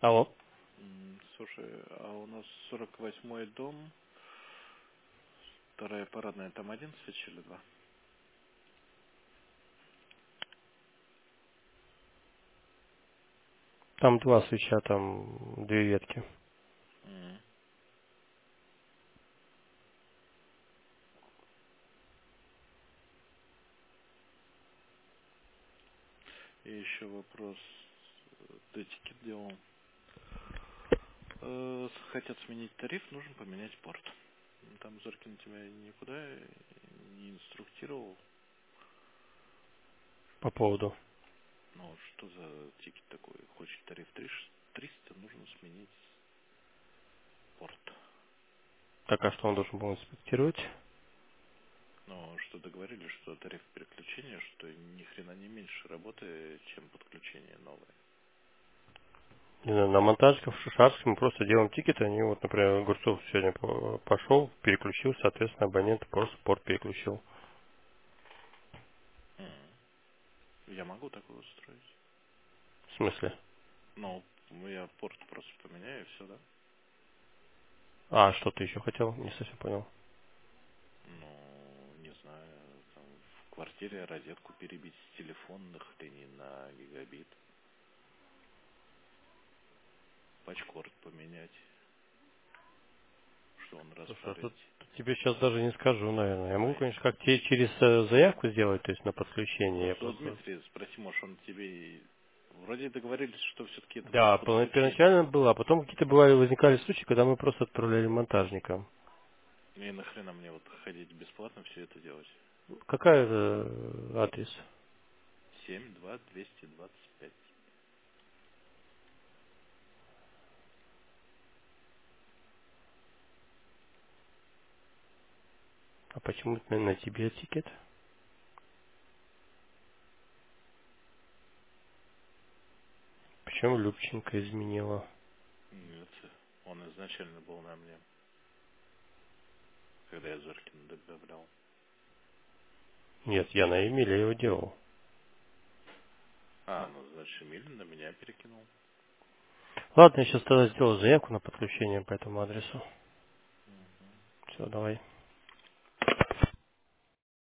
Алло. Слушай, а у нас 48-й дом, вторая парадная, там один свеч или два? Там два свеча, там две ветки. М. И еще вопрос, ты тикет делал. Хотят сменить тариф, нужно поменять порт. Там Зоркин тебя никуда не инструктировал. По поводу. Ну, что за тикет такой? Хочет тариф 300, нужно сменить порт. Так, а что он должен был инспектировать? Но что договорились, что тариф переключения, что ни хрена не меньше работы, чем подключение новое. Не знаю, на монтажках в Шишарске мы просто делаем тикеты. Они вот, например, Огурцов сегодня пошел, переключил, соответственно, абонент просто порт переключил. М. Я могу такое устроить. В смысле? Ну, я порт просто поменяю и все, да? А, что ты еще хотел? Не совсем понял. Ну, не знаю, там в квартире розетку перебить с телефонных линий на гигабит, патчкорд поменять, что он раз Слушай, а тут парить. тебе сейчас даже не скажу, наверное. Я могу, Ой. конечно, как тебе через заявку сделать, то есть на подключение. Ну, Я у просто... Дмитрия спроси, может, он тебе... Вроде договорились, что все-таки это будет Да, подключение. первоначально было, а потом какие-то бывали, возникали случаи, когда мы просто отправляли монтажникам. И нахрена мне вот ходить бесплатно все это делать? Какой адрес? 72225. А почему это на тебе тикет? Почему Любченко изменила? Нет, он изначально был на мне, когда я Зоркина добавлял. Нет, я на Эмиле его делал. А, ну, значит, Эмиль на меня перекинул. Ладно, я сейчас тогда сделаю заявку на подключение по этому адресу. Мгм. Все, давай.